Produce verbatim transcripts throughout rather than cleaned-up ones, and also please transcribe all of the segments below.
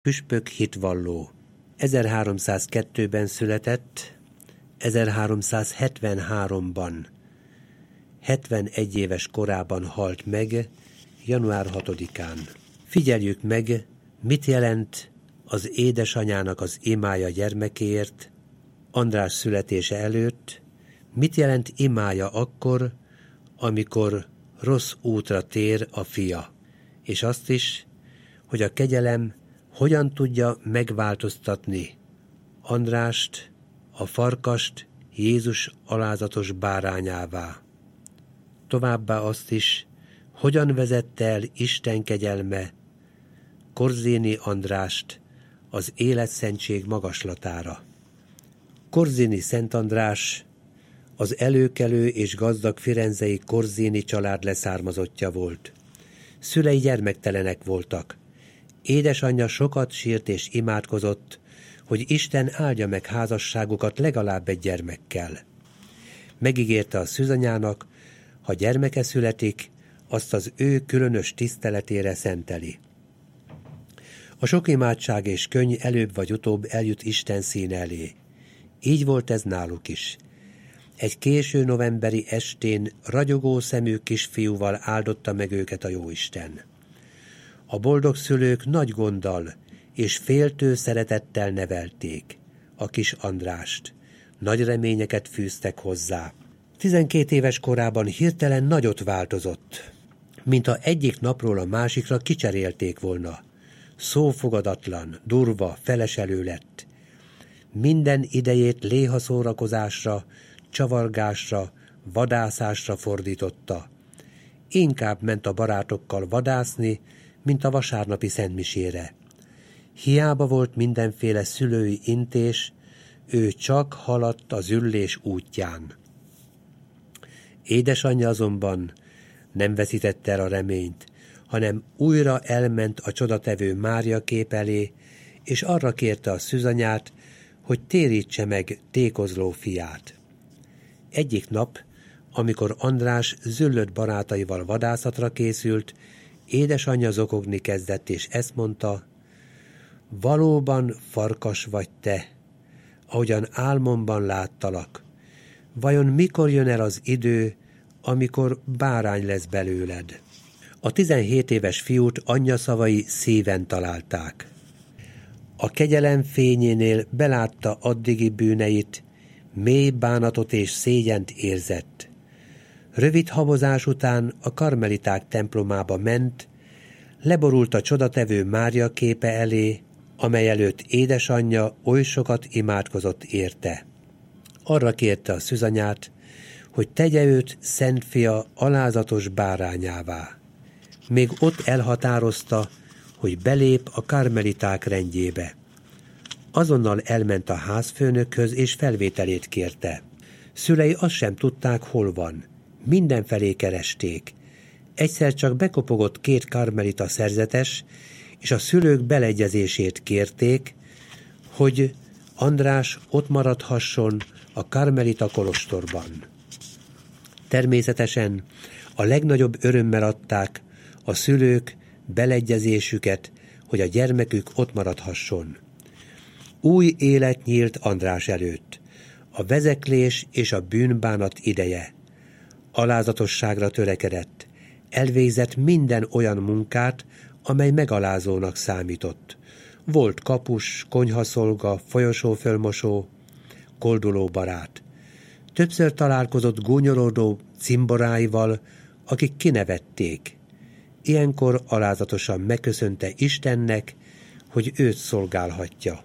Püspök hitvalló. ezerháromszázkettőben született, ezerháromszázhetvenháromban, hetvenegy éves korában halt meg, január hatodikán. Figyeljük meg, mit jelent az édesanyának az imája gyermekéért, András születése előtt, mit jelent imája akkor, amikor rossz útra tér a fia, és azt is, hogy a kegyelem hogyan tudja megváltoztatni Andrást, a farkast Jézus alázatos bárányává. Továbbá azt is, hogyan vezette el Isten kegyelme Korzini Andrást az életszentség magaslatára. Korzini Szent András az előkelő és gazdag firenzei Korzini család leszármazottja volt. Szülei gyermektelenek voltak. Édesanyja sokat sírt és imádkozott, hogy Isten áldja meg házasságukat legalább egy gyermekkel. Megígérte a szűzanyának, ha gyermeke születik, azt az ő különös tiszteletére szenteli. A sok imádság és könny előbb vagy utóbb eljut Isten színe elé. Így volt ez náluk is. Egy késő novemberi estén ragyogó szemű kisfiúval áldotta meg őket a Jóisten. A boldog szülők nagy gonddal és féltő szeretettel nevelték a kis Andrást. Nagy reményeket fűztek hozzá. Tizenkét éves korában hirtelen nagyot változott, mintha egyik napról a másikra kicserélték volna. Szófogadatlan, durva, feleselő lett. Minden idejét léhaszórakozásra, csavargásra, vadászásra fordította. Inkább ment a barátokkal vadászni, mint a vasárnapi szentmisére. Hiába volt mindenféle szülői intés, ő csak haladt az üllés útján. Édesanyja azonban nem veszítette el a reményt, hanem újra elment a csodatevő Mária kép elé, és arra kérte a szűzanyát, hogy térítse meg tékozló fiát. Egyik nap, amikor András züllött barátaival vadászatra készült, édesanyja zokogni kezdett, és ezt mondta: valóban farkas vagy te, ahogyan álmomban láttalak. Vajon mikor jön el az idő, amikor bárány lesz belőled? A tizenhét éves fiút anyja szavai szíven találták. A kegyelem fényénél belátta addigi bűneit, mély bánatot és szégyent érzett. Rövid habozás után a karmeliták templomába ment, leborult a csodatevő Mária képe elé, amely előtt édesanyja oly sokat imádkozott érte. Arra kérte a szűzanyát, hogy tegye őt Szent Fia alázatos bárányává. Még ott elhatározta, hogy belép a karmeliták rendjébe. Azonnal elment a házfőnökhöz, és felvételét kérte. Szülei azt sem tudták, hol van. Mindenfelé keresték. Egyszer csak bekopogott két karmelita szerzetes, és a szülők beleegyezését kérték, hogy András ott maradhasson a karmelita kolostorban. Természetesen a legnagyobb örömmel adták a szülők beleegyezésüket, hogy a gyermekük ott maradhasson. Új élet nyílt András előtt. A vezeklés és a bűnbánat ideje. Alázatosságra törekedett. Elvégzett minden olyan munkát, amely megalázónak számított. Volt kapus, konyhaszolga, folyosófölmosó, kolduló barát. Többször találkozott gúnyolódó cimboráival, akik kinevették. Ilyenkor alázatosan megköszönte Istennek, hogy őt szolgálhatja.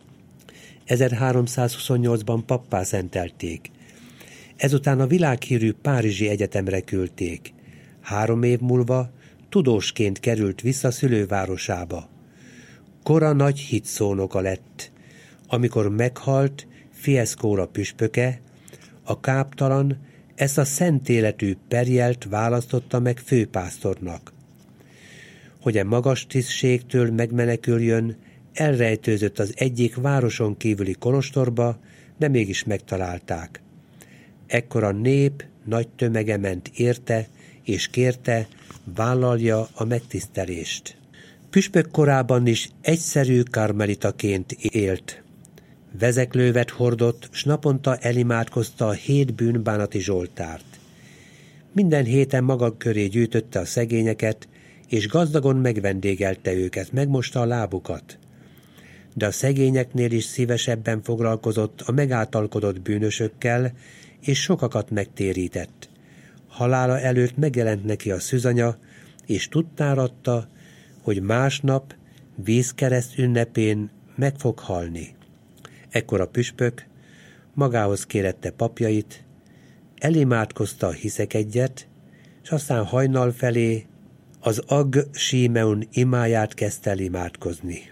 ezerháromszázhuszonnyolcban pappá szentelték. Ezután a világhírű Párizsi Egyetemre küldték. Három év múlva tudósként került vissza szülővárosába. Kora nagy hitszónoka lett. Amikor meghalt Fiescóra püspöke, a káptalan ezt a szent életű Perjelt választotta meg főpásztornak. Hogy a magas tisztségtől megmeneküljön, elrejtőzött az egyik városon kívüli kolostorba, de mégis megtalálták. Ekkor a nép nagy tömege ment érte, és kérte, vállalja a megtisztelést. Püspök korában is egyszerű karmelitaként élt. Vezeklővet hordott, s naponta elimádkozta a hét bűnbánati zsoltárt. Minden héten maga köré gyűjtötte a szegényeket, és gazdagon megvendégelte őket, megmosta a lábukat. De a szegényeknél is szívesebben foglalkozott a megáltalkodott bűnösökkel, és sokakat megtérített. Halála előtt megjelent neki a szűzanya, és tudtára adta, hogy másnap vízkereszt ünnepén meg fog halni. Ekkor a püspök magához kérette papjait, elimádkozta a hiszekedjet, és aztán hajnal felé az Ag Símeon imáját kezdte el imádkozni.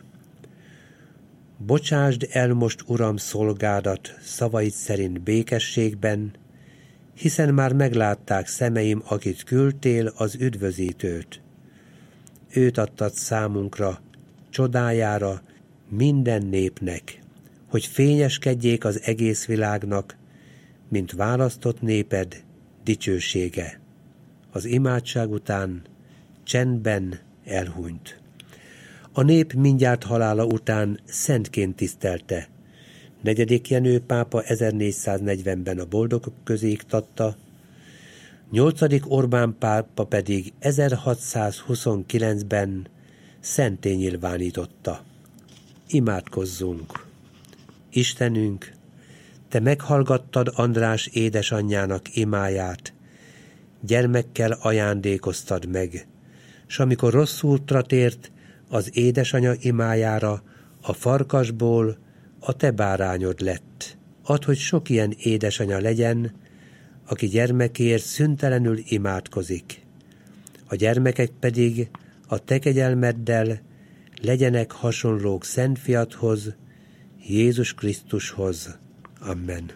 Bocsásd el most, Uram, szolgádat szavaid szerint békességben, hiszen már meglátták szemeim, akit küldtél, az üdvözítőt. Őt adtad számunkra, csodájára, minden népnek, hogy fényeskedjék az egész világnak, mint választott néped dicsősége. Az imádság után csendben elhunyt. A nép mindjárt halála után szentként tisztelte. Negyedik Jenő pápa ezernégyszáznegyvenben a boldogok közé iktatta, nyolcadik Orbán pápa pedig ezerhatszázhuszonkilencben szenté nyilvánította. Imádkozzunk! Istenünk, te meghallgattad András édesanyjának imáját, gyermekkel ajándékoztad meg, s amikor rossz útra tért, az édesanya imájára a farkasból a te bárányod lett. Add, hogy sok ilyen édesanya legyen, aki gyermekért szüntelenül imádkozik. A gyermekek pedig a te kegyelmeddel legyenek hasonlók Szent Fiadhoz, Jézus Krisztushoz. Amen.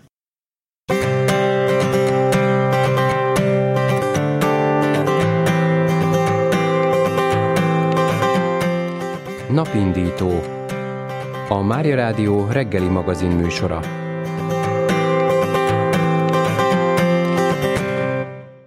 Napindító. A Mária Rádió reggeli magazin műsora.